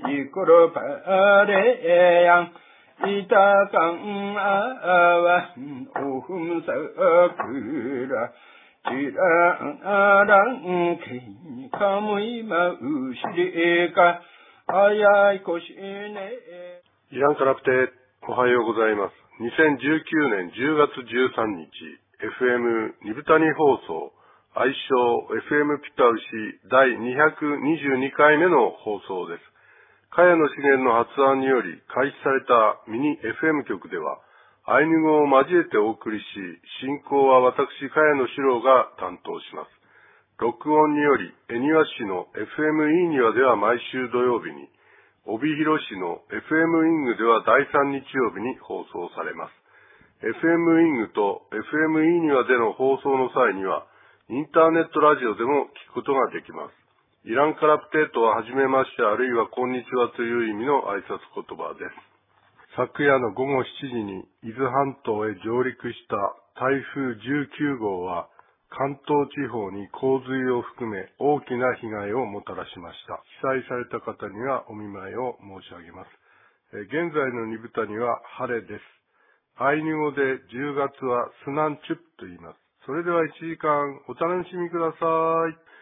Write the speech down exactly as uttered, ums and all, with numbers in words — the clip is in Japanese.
이끌어 바래양 이타강아와 오흠사그라 지라랑 케이카무이 마우시리가 아야이 고시네 イランカラプテ、おはようございます。にせんじゅうきゅうねんじゅうがつじゅうさんにち、エフエム ニブタニ放送、愛称 エフエム ピタウシ第にひゃくにじゅうにかいめの放送です。茅野茂の発案により開始されたミニ エフエム 局では、アイヌ語を交えてお送りし、進行は私、茅野史郎が担当します。録音により、恵庭市の エフエム イーニワでは毎週土曜日に、帯広市の エフエム イングではだいさん日曜日に放送されます。エフエム イングと エフエム イーニワでの放送の際には、インターネットラジオでも聞くことができます。イランカラプテーとは、はじめまして、あるいはこんにちはという意味の挨拶言葉です。昨夜のごごしちじに伊豆半島へ上陸した台風じゅうきゅうごうは、関東地方に洪水を含め大きな被害をもたらしました。被災された方にはお見舞いを申し上げます。え現在のニブタニは晴れです。アイヌ語でじゅうがつはスナンチュッと言います。それではいちじかんお楽しみください。